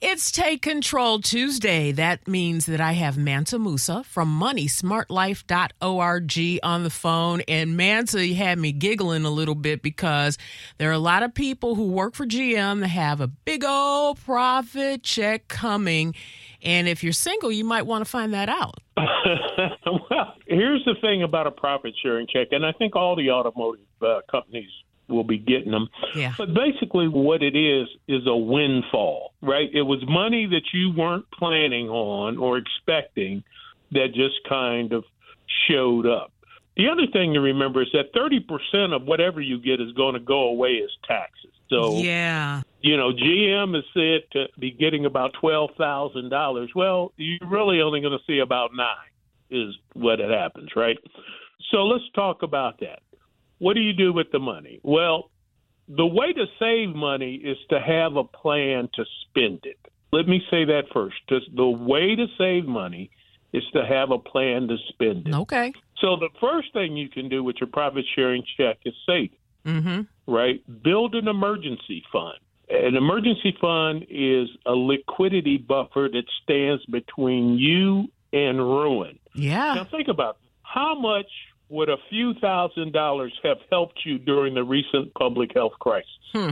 It's Take Control Tuesday. That means that I have Mansa Musa from moneysmartlife.org on the phone. And Mansa, you had me giggling a little bit because there are a lot of people who work for GM that have a big old profit check coming. And if you're single, you might want to find that out. Well, here's the thing about a profit sharing check, and I think all the automotive companies will be getting them. Yeah. But basically what it is a windfall, right? It was money that you weren't planning on or expecting that just kind of showed up. The other thing to remember is that 30% of whatever you get is going to go away as taxes. So, yeah, GM is said to be getting about $12,000. Well, you're really only going to see about $9,000 is what it happens, right? So let's talk about that. What do you do with the money? Well, the way to save money is to have a plan to spend it. Let me say that first. The way to save money is to have a plan to spend it. Okay. So the first thing you can do with your profit sharing check is save it, right? Build an emergency fund. An emergency fund is a liquidity buffer that stands between you and ruin. Yeah. Now think about it. How much would a few $1,000s have helped you during the recent public health crisis?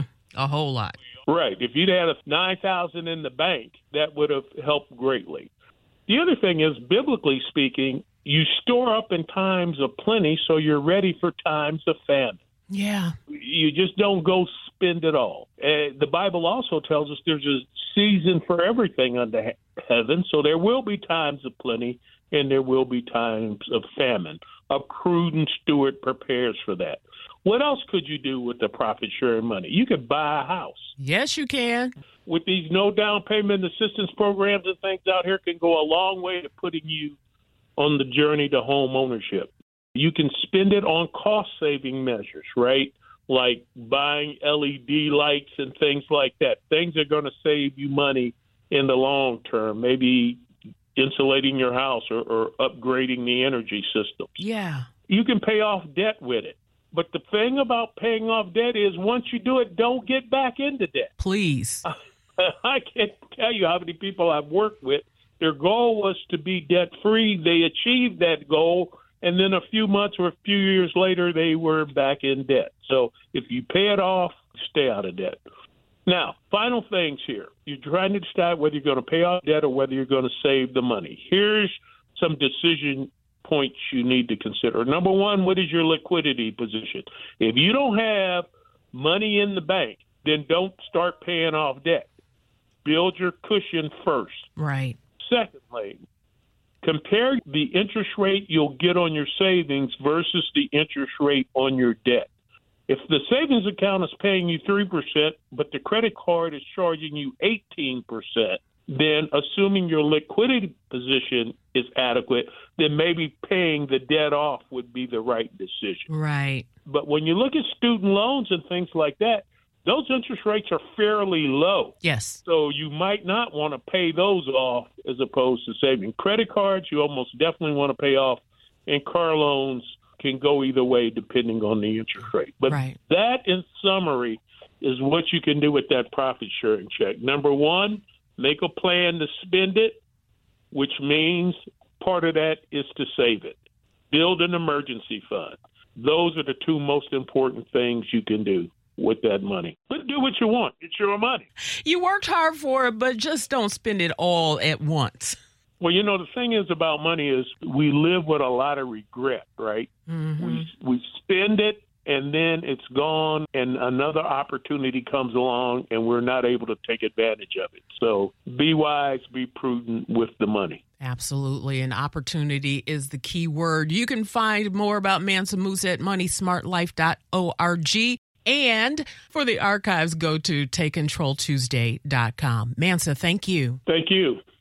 A whole lot. Right. If you'd had $9,000 in the bank, that would have helped greatly. The other thing is, biblically speaking, you store up in times of plenty so you're ready for times of famine. Yeah. You just don't go spend it all. The Bible also tells us there's a season for everything under heaven, so there will be times of plenty and there will be times of famine. A prudent steward prepares for that. What else could you do with the profit-sharing money? You could buy a house. Yes, you can. With these no down payment assistance programs and things out here can go a long way to putting you on the journey to home ownership. You can spend it on cost-saving measures, right? Like buying LED lights and things like that. Things are going to save you money in the long term. Maybe insulating your house or upgrading the energy systems. Yeah. You can pay off debt with it. But the thing about paying off debt is once you do it, don't get back into debt. Please. I can't tell you how many people I've worked with. Their goal was to be debt-free. They achieved that goal, and then a few months or a few years later, they were back in debt. So if you pay it off, stay out of debt. Now, final things here. You're trying to decide whether you're going to pay off debt or whether you're going to save the money. Here's some decision points you need to consider. Number one, what is your liquidity position? If you don't have money in the bank, then don't start paying off debt. Build your cushion first. Right. Secondly, compare the interest rate you'll get on your savings versus the interest rate on your debt. If the savings account is paying you 3%, but the credit card is charging you 18%, then assuming your liquidity position is adequate, then maybe paying the debt off would be the right decision. Right. But when you look at student loans and things like that, those interest rates are fairly low. Yes. So you might not want to pay those off as opposed to saving. Credit cards, you almost definitely want to pay off, and car loans can go either way depending on the interest rate. But that, in summary, is what you can do with that profit-sharing check. Number one, make a plan to spend it, which means part of that is to save it. Build an emergency fund. Those are the two most important things you can do with that money. But do what you want. It's your money. You worked hard for it, but just don't spend it all at once. Well, the thing is about money is we live with a lot of regret, right? Mm-hmm. We spend it, and then it's gone, and another opportunity comes along, and we're not able to take advantage of it. So be wise, be prudent with the money. Absolutely. And opportunity is the key word. You can find more about Mansa Musa at moneysmartlife.org. And for the archives, go to TakeControlTuesday.com. Mansa, thank you. Thank you.